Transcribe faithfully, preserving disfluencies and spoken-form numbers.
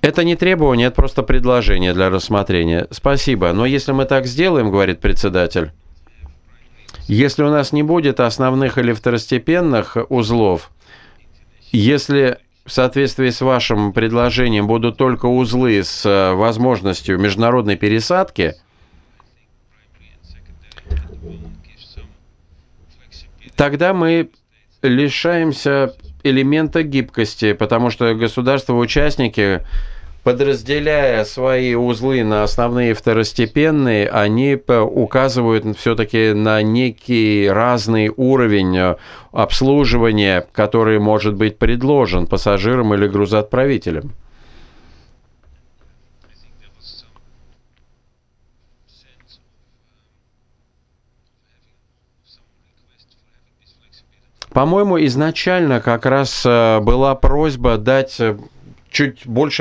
Это не требование, это просто предложение для рассмотрения. Спасибо. Но если мы так сделаем, говорит председатель, если у нас не будет основных или второстепенных узлов, если в соответствии с вашим предложением будут только узлы с возможностью международной пересадки, тогда мы лишаемся элемента гибкости, потому что государства-участники, подразделяя свои узлы на основные и второстепенные, они указывают все-таки на некий разный уровень обслуживания, который может быть предложен пассажирам или грузоотправителям. По-моему, изначально как раз была просьба дать чуть больше